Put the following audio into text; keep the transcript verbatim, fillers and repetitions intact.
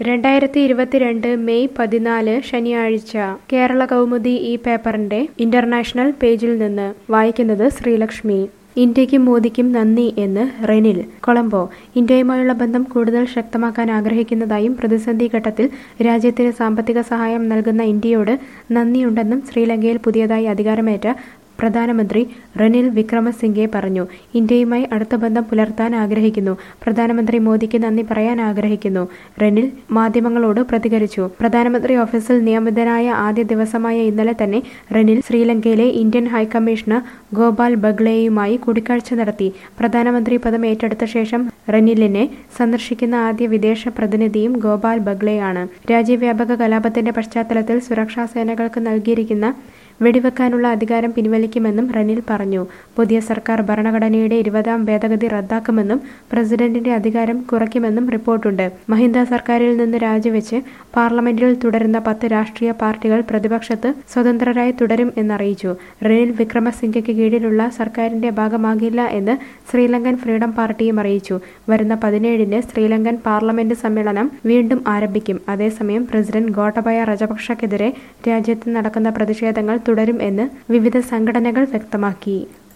രണ്ടായിരത്തി ഇരുപത്തിരണ്ട് മെയ് പതിനാല് ശനിയാഴ്ച കേരള കൗമുദി ഈ പേപ്പറിന്റെ ഇന്റർനാഷണൽ പേജിൽ നിന്ന് വായിക്കുന്നത് ശ്രീലക്ഷ്മി. ഇന്ത്യക്കും മോദിക്കും നന്ദി എന്ന് റെനിൽ. കൊളംബോ. ഇന്ത്യയുമായുള്ള ബന്ധം കൂടുതൽ ശക്തമാക്കാൻ ആഗ്രഹിക്കുന്നതായും പ്രതിസന്ധി ഘട്ടത്തിൽ രാജ്യത്തിന് സാമ്പത്തിക സഹായം നൽകുന്ന ഇന്ത്യയോട് നന്ദിയുണ്ടെന്നും ശ്രീലങ്കയിൽ പുതിയതായി അധികാരമേറ്റ പ്രധാനമന്ത്രി റെനിൽ വിക്രമസിംഗെ പറഞ്ഞു. ഇന്ത്യയുമായി അടുത്ത ബന്ധം പുലർത്താൻ ആഗ്രഹിക്കുന്നു. പ്രധാനമന്ത്രി മോദിക്ക് നന്ദി പറയാൻ ആഗ്രഹിക്കുന്നു. റെനിൽ മാധ്യമങ്ങളോട് പ്രതികരിച്ചു. പ്രധാനമന്ത്രി ഓഫീസിൽ നിയമിതനായ ആദ്യ ദിവസമായ ഇന്നലെ തന്നെ റെനിൽ ശ്രീലങ്കയിലെ ഇന്ത്യൻ ഹൈക്കമ്മീഷണർ ഗോപാൽ ബഗ്ലെയുമായി കൂടിക്കാഴ്ച നടത്തി. പ്രധാനമന്ത്രി പദം ഏറ്റെടുത്ത ശേഷം റെനിലിനെ സന്ദർശിക്കുന്ന ആദ്യ വിദേശ പ്രതിനിധിയും ഗോപാൽ ബഗ്ലെയാണ്. രാജ്യവ്യാപക കലാപത്തിന്റെ പശ്ചാത്തലത്തിൽ സുരക്ഷാ സേനകൾക്ക് നൽകിയിരിക്കുന്ന വെടിവെക്കാനുള്ള അധികാരം പിൻവലിക്കുമെന്നും റെനിൽ പറഞ്ഞു. പുതിയ സർക്കാർ ഭരണഘടനയുടെ ഇരുപതാം ഭേദഗതി റദ്ദാക്കുമെന്നും പ്രസിഡന്റിന്റെ അധികാരം കുറയ്ക്കുമെന്നും റിപ്പോർട്ടുണ്ട്. മഹിന്ദ സർക്കാരിൽ നിന്ന് രാജിവെച്ച് പാർലമെന്റിൽ തുടരുന്ന പത്ത് രാഷ്ട്രീയ പാർട്ടികൾ പ്രതിപക്ഷത്ത് സ്വതന്ത്രരായി തുടരും എന്നറിയിച്ചു. റെനിൽ വിക്രമസിംഗയ്ക്ക് കീഴിലുള്ള സർക്കാരിന്റെ ഭാഗമാകില്ല എന്ന് ശ്രീലങ്കൻ ഫ്രീഡം പാർട്ടിയും അറിയിച്ചു. വരുന്ന പതിനേഴിന് ശ്രീലങ്കൻ പാർലമെന്റ് സമ്മേളനം വീണ്ടും ആരംഭിക്കും. അതേസമയം പ്രസിഡന്റ് ഗോട്ടബയ രജപക്ഷക്കെതിരെ രാജ്യത്ത് നടക്കുന്ന പ്രതിഷേധങ്ങൾ തുടരും എന്ന് വിവിധ സംഘടനകൾ വ്യക്തമാക്കി.